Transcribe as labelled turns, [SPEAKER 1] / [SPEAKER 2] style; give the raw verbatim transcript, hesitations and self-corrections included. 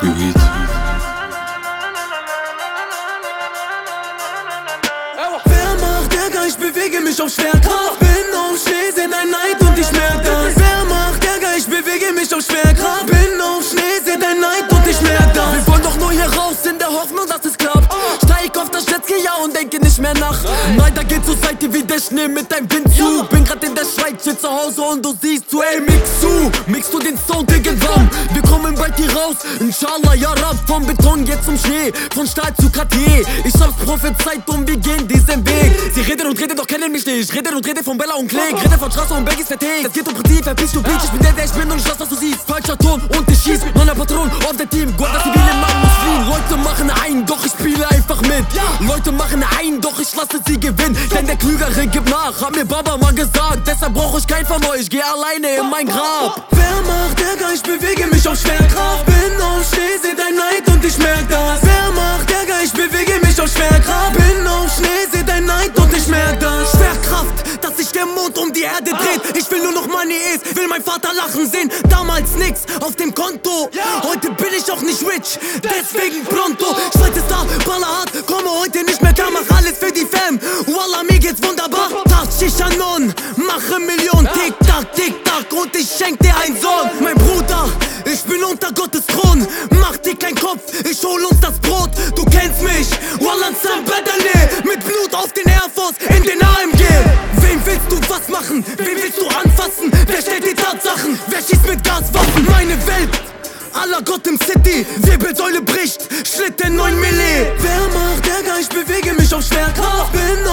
[SPEAKER 1] Beat.
[SPEAKER 2] Wer macht Ärger? Ich bewege mich auf Schwerkraft. Bin auf Schnee, seh dein Neid und ich merk das. Wer macht Ärger? Ich bewege mich auf Schwerkraft. Bin auf Schnee, seh dein Neid und ich merk das. Wir wollen doch nur hier raus in der Hoffnung, dass es klappt. Steig auf das Jetski, ja, und denke nicht mehr nach. Nein, da geht zur Seite wie der Schnee mit deinem Windzug. Bin grad in der Schweiz, shit zu Hause und du siehst zu, ey, mix zu. Mixst du den Sound irgendwann? Wir kommen bald hier raus, inshallah, ja, Rab. Vom Beton jetzt zum Schnee, von Stahl zu Cartier. Ich hab's prophezeit und wir gehen diesen Weg. Sie reden und reden, doch kennen mich nicht. Reden und reden von Bella und Klick. Reden von Straße und Baggies vertickt. Es geht um Prinzip, verpiss du Bitch. Ich bin der, der ich bin und ich lass, was du siehst. Falscher Ton und ich schieß. Neuer Patron auf der Team. Gott, das zivile Mann muss fliehen. Leute machen ein, doch ich spiele einfach mit. Leute machen ein, doch ich lasse sie gewinnen. Denn der Klügere gibt nach, hat mir Baba mal gesagt. Deshalb brauch ich keinen von euch, ich geh alleine in mein Grab. Wer macht Ärger? Ich bewege mich auf Schwerkraft. Bin auf Schnee, seh dein Neid und ich merk das. Wer macht Ärger? Ich bewege mich auf Schwerkraft. Bin auf Schnee, seh dein Neid und ich merk das. Schwerkraft, dass sich der Mond um die Erde dreht. Ich will nur noch Money ist, will mein Vater lachen sehen. Damals nix auf dem Konto, heute bin ich auch nicht rich, deswegen pronto. Schweiz ist da, ballerhart, komme heute nicht mehr klar. Mach alles für die Fam, Wallah, mir geht's wunderbar. Tag Shishanon, mache Million, Tick-Tack, Tick-Tack und ich schenk dir einen Sohn. Mein Bruder, ich bin unter Gottes Thron. Mach dir keinen Kopf, ich hol uns das Brot. Du kennst mich, Wallah, Sam Badale. Mit Blut auf den Air Force, in den A M G. Wem willst du was machen? Wem willst du anfassen? Wer stellt die Tatsachen? Wer schießt mit Gaswaffen? Meine Welt, aller Gott im City. Wirbelsäule bricht, Schritt in neun Milli. Wer macht Ärger? Ich bewege mich auf Schwerkraft. Bin